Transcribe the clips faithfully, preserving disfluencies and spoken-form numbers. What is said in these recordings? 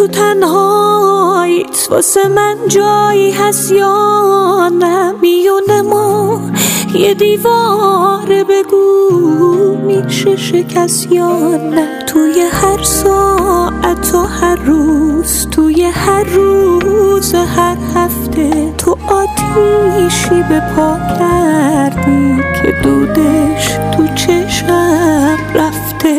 تو تنهاییت واسه من جایی هست یا نه؟ میونه ما یه دیواره، بگو میشه شکست یا نه؟ توی هر ساعت و هر روز، توی هر روز هر هفته، تو آتیشی به پا کردی که دودش تو چشم رفته.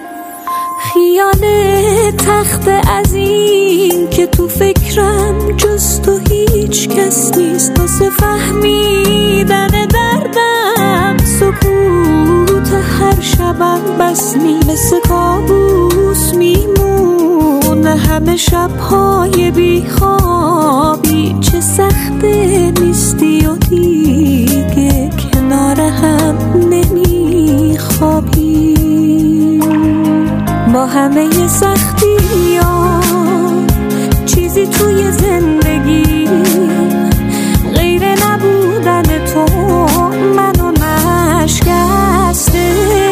خیانه تخت عظیم که تو فکرم جز تو هیچ کس نیست، واسه فهمیدن دردم سکوت هر شبم بس نی، مثل کابوس میمونه همه شبهای بیخوابی. چه سخته نیستی و دیگه کنار هم نمیخوابی. با همه سختی ها چیزی توی زندگی غیر نبودن تو منو نشکسته.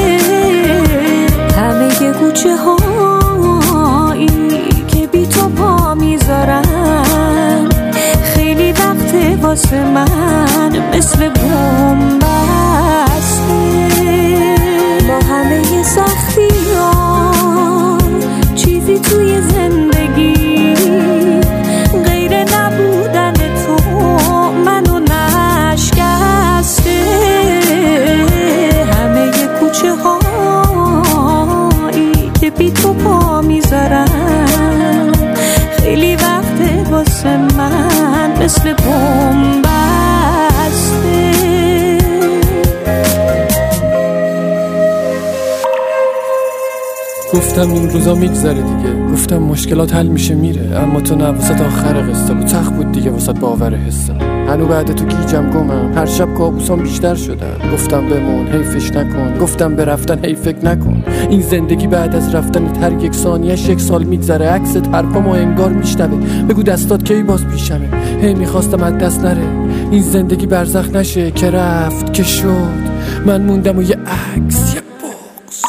همه ی کوچه هایی که بی تو پا میذارن خیلی وقته واسه من مثل بوم بسته. با همه ی سختی ها چیزی توی زندگی غیر نبودن تو منو نشکسته. همه ی کوچه هایی که بی تو پا میذارن خیلی وقته واسه من مثل بوم بسته. گفتم این روزا میگذره دیگه، گفتم مشکلات حل میشه میره، اما تو نه، واسه آخر قصه بود، سخت بود دیگه واسه باور حسم. هنو بعد تو گیجم گمم، هر شب کابوسام بیشتر شدن. گفتم بمون حیفش نکن، گفتم به رفتن هی فکر نکن. این زندگی بعد از رفتنت هر یک ثانیه‌اش یک سال میگذره، عکست حرفامو انگار میشنوه. بگو دستات کی باز پیشمه، هی میخواستم از دست نره. این زندگی برزخ نشه که رفت که شد، من موندم و یه عکس یه بغض.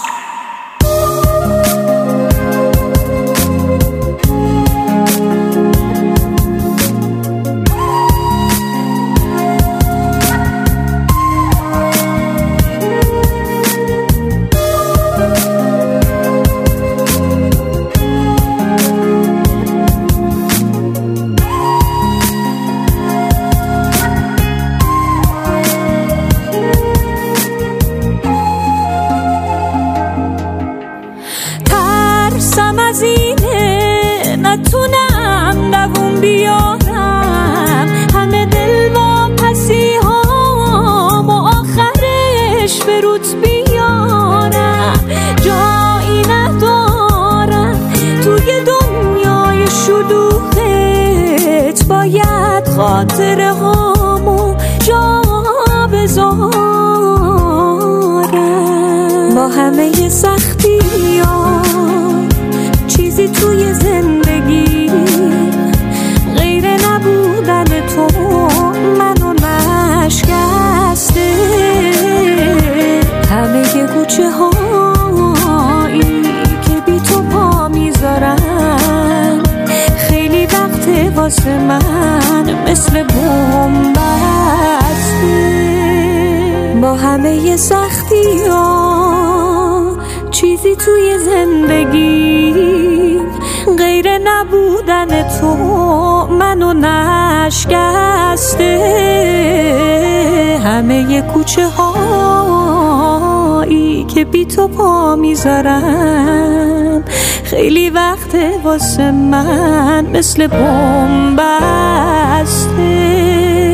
از اینه نتونم دووم بیارم، همه دل واپسی هام و آخرش فرود بیارم. جایی ندارم توی دنیای شلوغت، باید خاطره هامو جا بذارم. با همه سختی ها چیزی توی زندگی غیر نبودن تو منو نشکسته. همه ی کوچه هایی که بی تو پا میذارن خیلی وقته واسه من مثل بوم بسته. با همه ی سختی ها چیزی توی زندگی غیر نبودن تو منو نشکسته. همه ی کوچه هایی که بی تو پا میذارن خیلی وقته واسه من مثل بوم بسته.